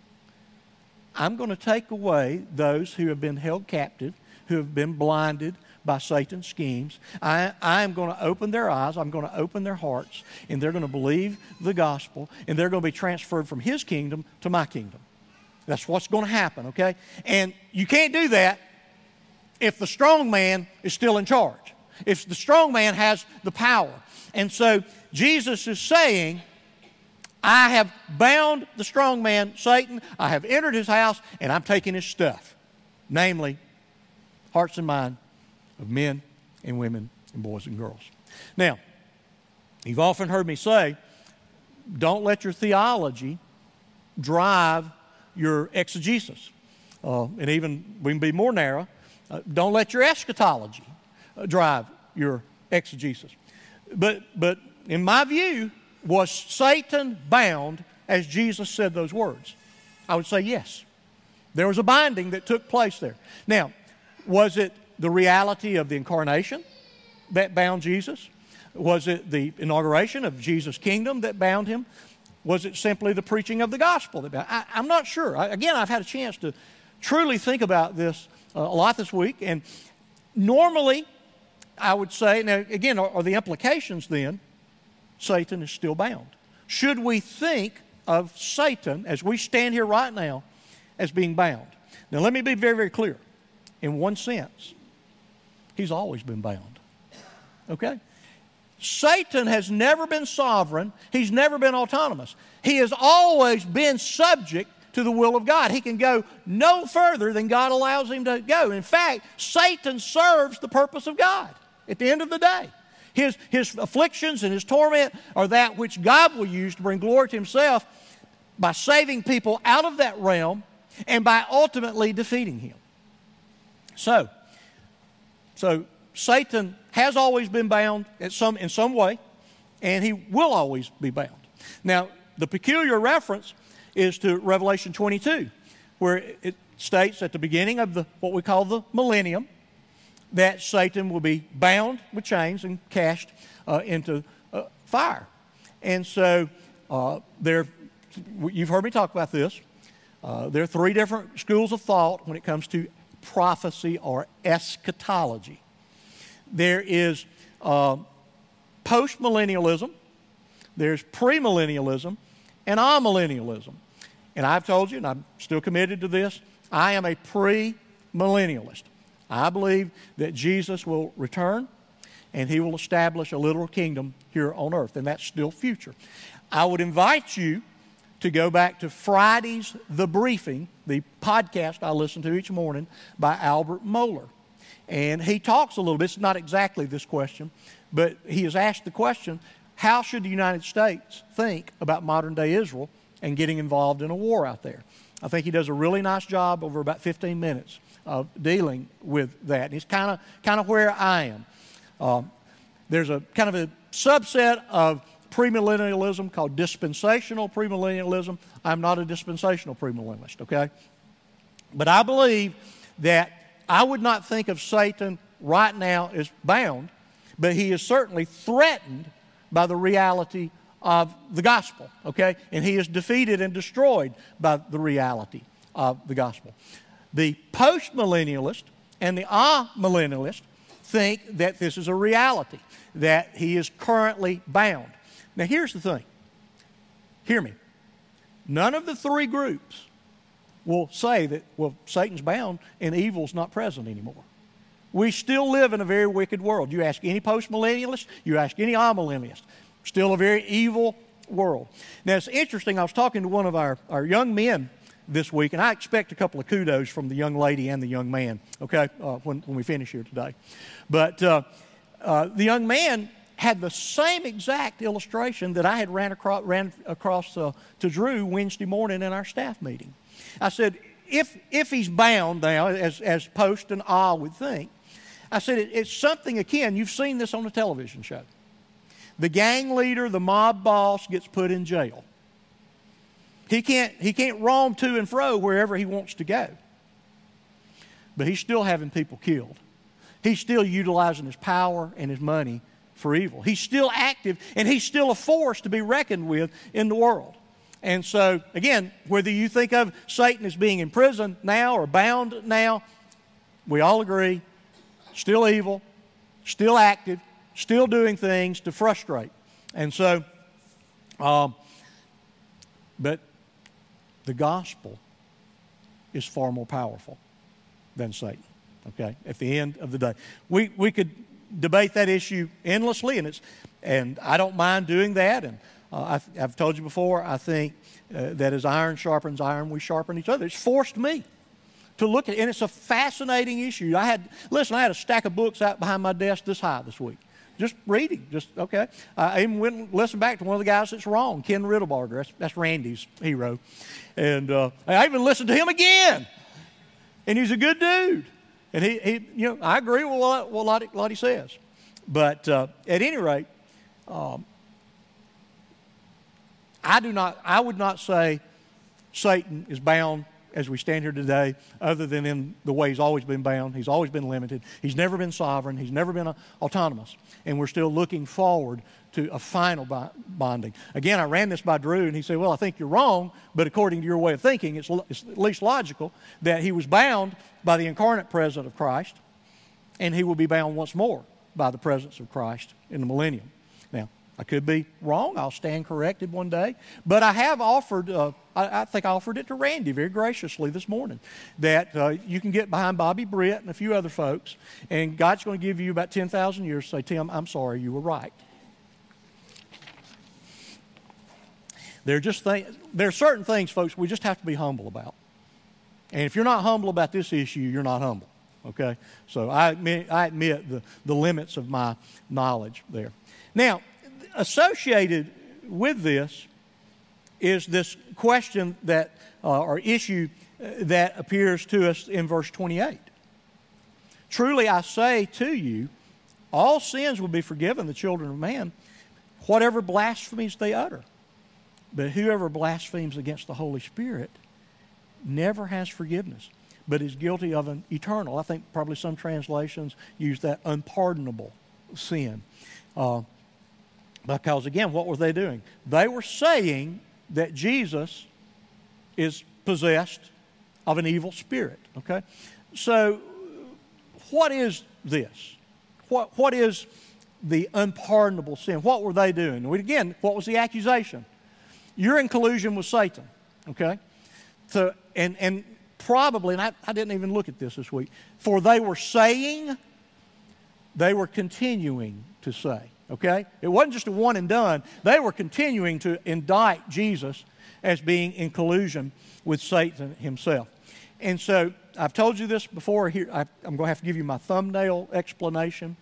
I'm going to take away those who have been held captive, who have been blinded by Satan's schemes. I, I am going to open their eyes. I'm going to open their hearts. And they're going to believe the gospel. And they're going to be transferred from his kingdom to my kingdom. That's what's going to happen, okay? And you can't do that if the strong man is still in charge. If the strong man has the power. And so Jesus is saying, I have bound the strong man, Satan. I have entered his house, and I'm taking his stuff. Namely, hearts and minds of men and women and boys and girls. Now, you've often heard me say, don't let your theology drive your exegesis. Uh, and even, we can be more narrow, uh, don't let your eschatology uh, drive your exegesis. But, but in my view, was Satan bound as Jesus said those words? I would say yes. There was a binding that took place there. Now, was it the reality of the incarnation that bound Jesus? Was it the inauguration of Jesus' kingdom that bound him? Was it simply the preaching of the gospel that bound him? I, I'm not sure. I, again, I've had a chance to truly think about this uh, a lot this week. And normally, I would say, now again, are, are the implications then, Satan is still bound? Should we think of Satan, as we stand here right now, as being bound? Now let me be very, very clear. In one sense, he's always been bound. Okay? Satan has never been sovereign. He's never been autonomous. He has always been subject to the will of God. He can go no further than God allows him to go. In fact, Satan serves the purpose of God at the end of the day. His, his afflictions and his torment are that which God will use to bring glory to himself by saving people out of that realm and by ultimately defeating him. So, so Satan has always been bound at some, in some way, and he will always be bound. Now, the peculiar reference is to Revelation twenty-two, where it states at the beginning of the what we call the millennium that Satan will be bound with chains and cast uh, into uh, fire. And so uh, there, you've heard me talk about this. Uh, there are three different schools of thought when it comes to prophecy or eschatology. There is uh, post-millennialism, there's premillennialism, and amillennialism. And I've told you, and I'm still committed to this, I am a premillennialist. I believe that Jesus will return and he will establish a literal kingdom here on earth, and that's still future. I would invite you to go back to Friday's The Briefing, the podcast I listen to each morning by Albert Mohler. And he talks a little bit, it's not exactly this question, but he has asked the question, how should the United States think about modern day Israel and getting involved in a war out there? I think he does a really nice job over about fifteen minutes of dealing with that. And it's kind of kind of where I am. Um, there's a kind of a subset of premillennialism called dispensational premillennialism. I'm not a dispensational premillennialist, okay? But I believe that I would not think of Satan right now as bound, but he is certainly threatened by the reality of the gospel, okay? And he is defeated and destroyed by the reality of the gospel. The post-millennialist and the amillennialist think that this is a reality, that he is currently bound. Now here's the thing. Hear me. None of the three groups will say that, well, Satan's bound and evil's not present anymore. We still live in a very wicked world. You ask any post-millennialist, you ask any amillennialist, still a very evil world. Now it's interesting, I was talking to one of our, our young men this week, and I expect a couple of kudos from the young lady and the young man, okay, uh, when, when we finish here today. But uh, uh, the young man had the same exact illustration that I had ran across, ran across uh, to Drew Wednesday morning in our staff meeting. I said, if, if he's bound now, as, as Post and Ah would think, I said, it, it's something akin, you've seen this on a television show. The gang leader, the mob boss, gets put in jail. He can't, he can't roam to and fro wherever he wants to go. But he's still having people killed. He's still utilizing his power and his money for evil. He's still active, and he's still a force to be reckoned with in the world. And so, again, whether you think of Satan as being in prison now or bound now, we all agree, still evil, still active, still doing things to frustrate. And so, um, but the gospel is far more powerful than Satan, okay, at the end of the day. We, we could debate that issue endlessly, and, it's, and I don't mind doing that. And uh, I've, I've told you before, I think uh, that as iron sharpens iron, we sharpen each other. It's forced me to look at it, and it's a fascinating issue. I had, listen, I had a stack of books out behind my desk this high this week. Just reading, just, okay. I even went and listened back to one of the guys that's wrong, Ken Riddlebarger. That's, that's Randy's hero. And uh, I even listened to him again. And he's a good dude. And he, he you know, I agree with what, what Lottie, Lottie says. But uh, at any rate, um, I do not, I would not say Satan is bound as we stand here today, other than in the way he's always been bound. He's always been limited. He's never been sovereign. He's never been uh, autonomous. And we're still looking forward to a final bonding. Again, I ran this by Drew, and he said, well, I think you're wrong, but according to your way of thinking, it's, it's at least logical that he was bound by the incarnate presence of Christ, and he will be bound once more by the presence of Christ in the millennium. Now, I could be wrong. I'll stand corrected one day. But I have offered, uh, I, I think I offered it to Randy very graciously this morning, that uh, you can get behind Bobby Britt and a few other folks, and God's going to give you about ten thousand years to say, Tim, I'm sorry, you were right. There are just th- there are certain things, folks, we just have to be humble about. And if you're not humble about this issue, you're not humble, okay? So I admit, I admit the, the limits of my knowledge there. Now, associated with this is this question that, uh, or issue uh, that appears to us in verse twenty-eight. Truly I say to you, all sins will be forgiven the children of man, whatever blasphemies they utter. But whoever blasphemes against the Holy Spirit never has forgiveness, but is guilty of an eternal. I think probably some translations use that unpardonable sin. Uh, because again, what were they doing? They were saying that Jesus is possessed of an evil spirit. Okay? So what is this? What, what is the unpardonable sin? What were they doing? Again, what was the accusation? You're in collusion with Satan. Okay? So, and, and probably, and I, I didn't even look at this this week, for they were saying, they were continuing to say. Okay? It wasn't just a one and done. They were continuing to indict Jesus as being in collusion with Satan himself. And so, I've told you this before. Here, I, I'm going to have to give you my thumbnail explanation.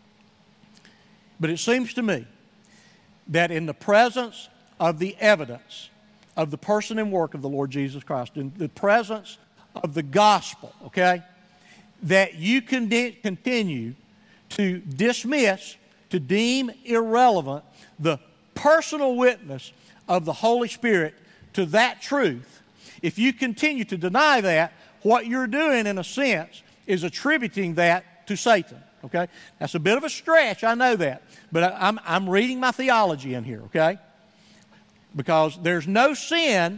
But it seems to me that in the presence of the evidence of the person and work of the Lord Jesus Christ, in the presence of the gospel, okay, that you can de- continue to dismiss, to deem irrelevant the personal witness of the Holy Spirit to that truth. If you continue to deny that, what you're doing in a sense is attributing that to Satan, okay? That's a bit of a stretch, I know that, but I, I'm, I'm reading my theology in here, okay? Because there's no sin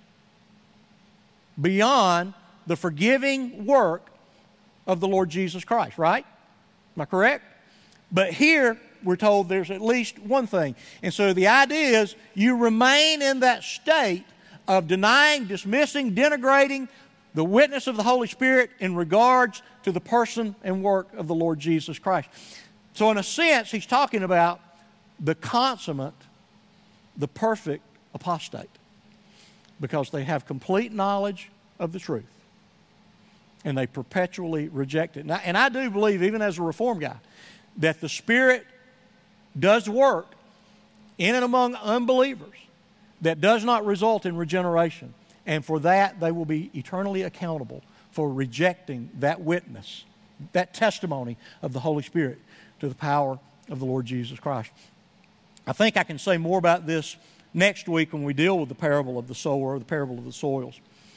beyond the forgiving work of the Lord Jesus Christ, right? Am I correct? But here we're told there's at least one thing. And so the idea is you remain in that state of denying, dismissing, denigrating the witness of the Holy Spirit in regards to the person and work of the Lord Jesus Christ. So in a sense, he's talking about the consummate, the perfect apostate, because they have complete knowledge of the truth and they perpetually reject it. And I, and I do believe, even as a Reformed guy, that the Spirit does work in and among unbelievers that does not result in regeneration. And for that, they will be eternally accountable for rejecting that witness, that testimony of the Holy Spirit to the power of the Lord Jesus Christ. I think I can say more about this next week when we deal with the parable of the sower, or the parable of the soils.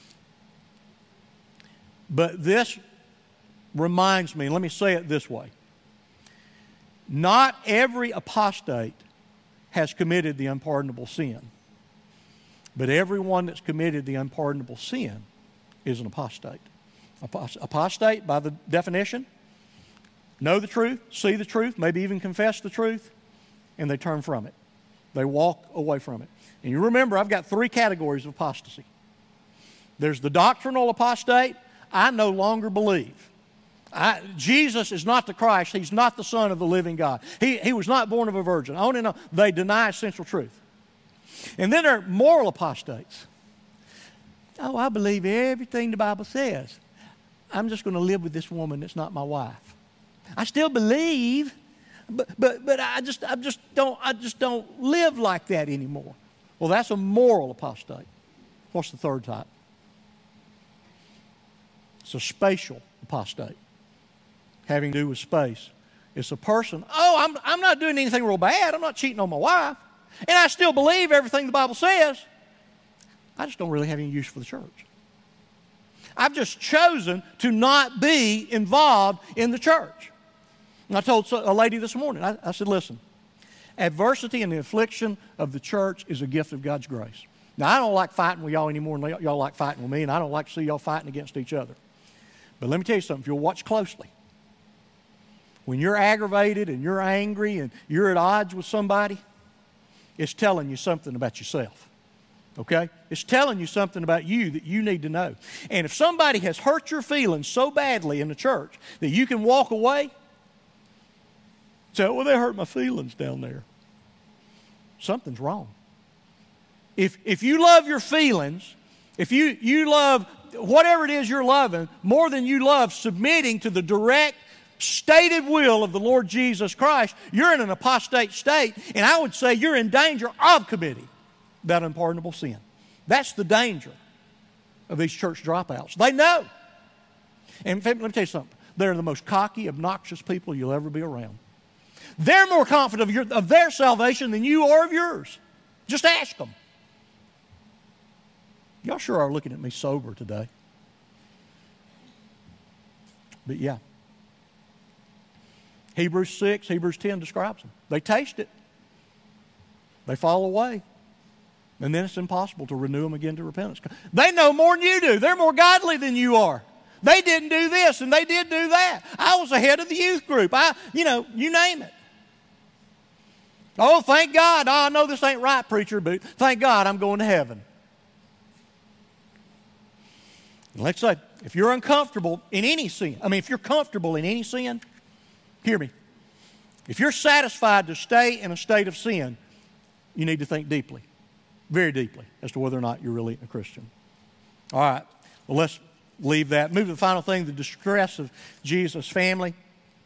But this reminds me, let me say it this way. Not every apostate has committed the unpardonable sin. But everyone that's committed the unpardonable sin is an apostate. Apostate, by the definition, know the truth, see the truth, maybe even confess the truth, and they turn from it. They walk away from it. And you remember, I've got three categories of apostasy. There's the doctrinal apostate. I no longer believe. I, Jesus is not the Christ. He's not the Son of the living God. He, he was not born of a virgin. On and on. They deny essential truth. And then there are moral apostates. Oh, I believe everything the Bible says. I'm just going to live with this woman that's not my wife. I still believe, but but but I just I just don't I just don't live like that anymore. Well, that's a moral apostate. What's the third type? It's a spatial apostate, having to do with space. It's a person, oh, I'm I'm not doing anything real bad. I'm not cheating on my wife. And I still believe everything the Bible says. I just don't really have any use for the church. I've just chosen to not be involved in the church. And I told a lady this morning, I, I said, listen, adversity and the affliction of the church is a gift of God's grace. Now, I don't like fighting with y'all anymore than y'all like fighting with me, and I don't like to see y'all fighting against each other. But let me tell you something, if you'll watch closely, when you're aggravated and you're angry and you're at odds with somebody, it's telling you something about yourself. Okay? It's telling you something about you that you need to know. And if somebody has hurt your feelings so badly in the church that you can walk away, say, well, they hurt my feelings down there. Something's wrong. If, if you love your feelings, if you, you love whatever it is you're loving more than you love submitting to the direct stated will of the Lord Jesus Christ, you're in an apostate state, and I would say you're in danger of committing that unpardonable sin. That's the danger of these church dropouts. They know. And in fact, let me tell you something. They're the most cocky, obnoxious people you'll ever be around. They're more confident of, your, of their salvation than you are of yours. Just ask them. Y'all sure are looking at me sober today. But yeah. Hebrews six, Hebrews ten describes them. They taste it. They fall away. And then it's impossible to renew them again to repentance. They know more than you do. They're more godly than you are. They didn't do this and they did do that. I was the head of the youth group. I, you know, you name it. Oh, thank God. Oh, I know this ain't right, preacher, but thank God I'm going to heaven. And let's say, if you're uncomfortable in any sin, I mean, if you're comfortable in any sin, hear me. If you're satisfied to stay in a state of sin, you need to think deeply, very deeply, as to whether or not you're really a Christian. All right, well, let's leave that. Move to the final thing, the distress of Jesus' family.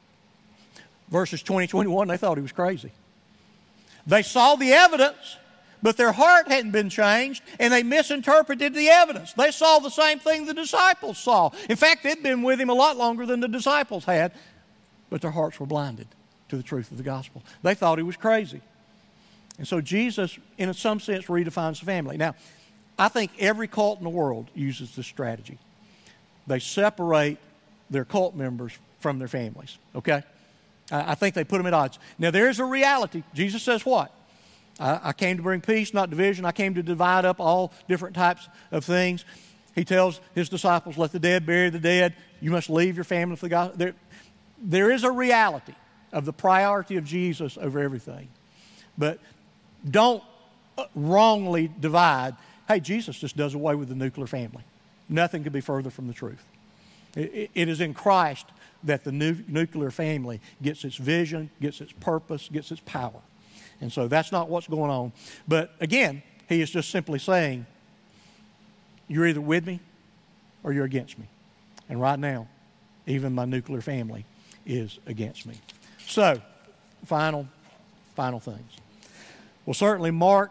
Verses twenty, twenty-one, they thought he was crazy. They saw the evidence, but their heart hadn't been changed, and they misinterpreted the evidence. They saw the same thing the disciples saw. In fact, they'd been with him a lot longer than the disciples had, but their hearts were blinded to the truth of the gospel. They thought he was crazy. And so Jesus, in some sense, redefines the family. Now, I think every cult in the world uses this strategy. They separate their cult members from their families, okay? I think they put them at odds. Now, there's a reality. Jesus says what? I, I came to bring peace, not division. I came to divide up all different types of things. He tells his disciples, let the dead bury the dead. You must leave your family for the gospel. There, there is a reality of the priority of Jesus over everything. But don't wrongly divide. Hey, Jesus just does away with the nuclear family. Nothing could be further from the truth. It, it is in Christ that the nu- nuclear family gets its vision, gets its purpose, gets its power. And so that's not what's going on. But again, he is just simply saying, you're either with me or you're against me. And right now, even my nuclear family is against me. So, final, final things. Well, certainly Mark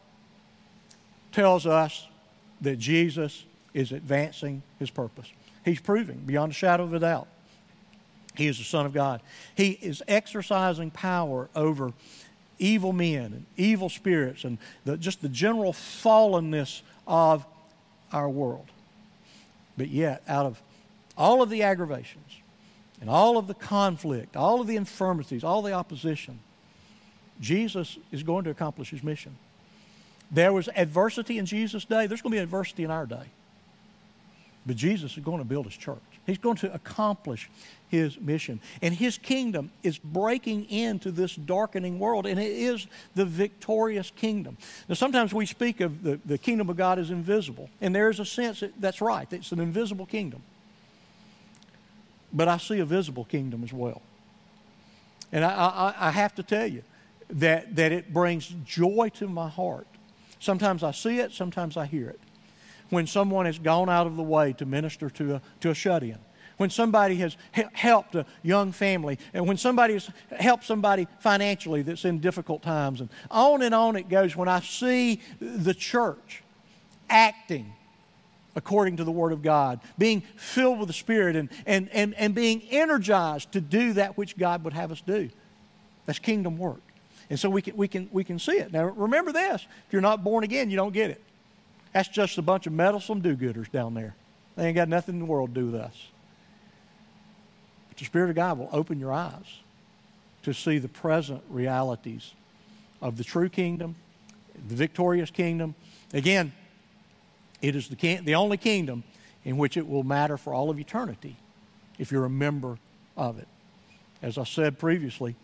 tells us that Jesus is advancing his purpose. He's proving beyond a shadow of a doubt he is the Son of God. He is exercising power over evil men and evil spirits and the, just the general fallenness of our world. But yet, out of all of the aggravations and all of the conflict, all of the infirmities, all the opposition, Jesus is going to accomplish his mission. There was adversity in Jesus' day. There's going to be adversity in our day. But Jesus is going to build his church. He's going to accomplish his mission. And his kingdom is breaking into this darkening world, and it is the victorious kingdom. Now, sometimes we speak of the, the kingdom of God as invisible, and there is a sense that that's right. It's an invisible kingdom. But I see a visible kingdom as well. And I, I, I have to tell you that, that it brings joy to my heart. Sometimes I see it, sometimes I hear it. When someone has gone out of the way to minister to a, to a shut-in, when somebody has he- helped a young family, and when somebody has helped somebody financially that's in difficult times, and on and on it goes. When I see the church acting according to the Word of God, being filled with the Spirit and, and, and, and being energized to do that which God would have us do, that's kingdom work. And so we can, we can, we can see it. Now remember this, if you're not born again, you don't get it. That's just a bunch of meddlesome do-gooders down there. They ain't got nothing in the world to do with us. But the Spirit of God will open your eyes to see the present realities of the true kingdom, the victorious kingdom. Again, it is the, king, the only kingdom in which it will matter for all of eternity if you're a member of it. as I said previously,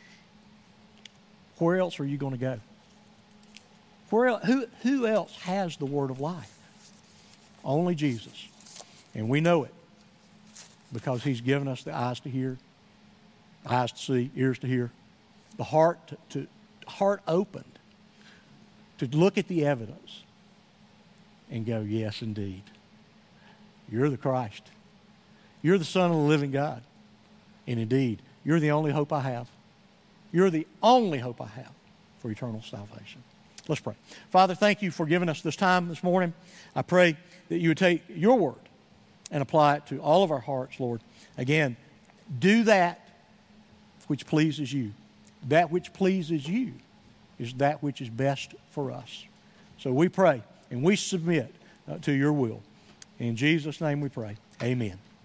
where else are you going to go? Where el- who, who else has the word of life? Only Jesus. And we know it because he's given us the eyes to hear, eyes to see, ears to hear, the heart to, to heart opened to look at the evidence and go, yes, indeed. You're the Christ. You're the Son of the living God. And indeed, you're the only hope I have. You're the only hope I have for eternal salvation. Let's pray. Father, thank you for giving us this time this morning. I pray that you would take your word and apply it to all of our hearts, Lord. Again, do that which pleases you. That which pleases you is that which is best for us. So we pray and we submit uh, to your will. In Jesus' name we pray. Amen.